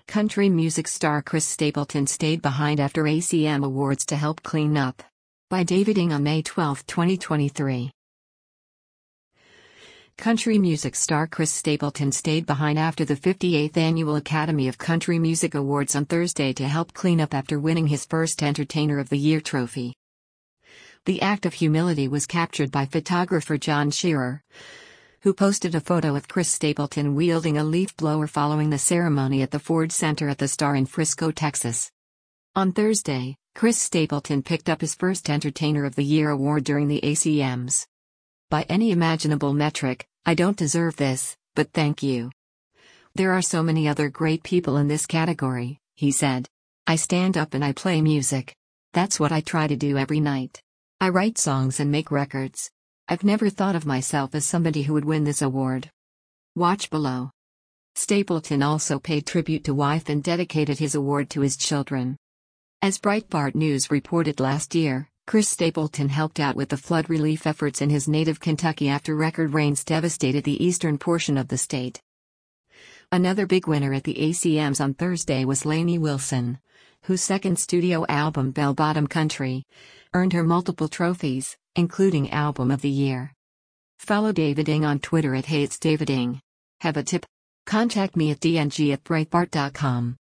Country music star Chris Stapleton stayed behind after ACM Awards to help clean up. By David Ng on May 12, 2023. Country music star Chris Stapleton stayed behind after the 58th Annual Academy of Country Music Awards on Thursday to help clean up after winning his first Entertainer of the Year trophy. The act of humility was captured by photographer John Shearer, who posted a photo of Chris Stapleton wielding a leaf blower following the ceremony at the Ford Center at the Star in Frisco, Texas. On Thursday, Chris Stapleton picked up his first Entertainer of the Year award during the ACMs. "By any imaginable metric, I don't deserve this, but thank you. There are so many other great people in this category," he said. "I stand up and I play music. That's what I try to do every night. I write songs and make records. I've never thought of myself as somebody who would win this award." Watch below. Stapleton also paid tribute to wife and dedicated his award to his children. As Breitbart News reported last year, Chris Stapleton helped out with the flood relief efforts in his native Kentucky after record rains devastated the eastern portion of the state. Another big winner at the ACMs on Thursday was Lainey Wilson, whose second studio album Bell Bottom Country earned her multiple trophies, including Album of the Year. Follow David Ng on Twitter at @HeyIt'sDavidNg. Have a tip? Contact me at dng@breitbart.com.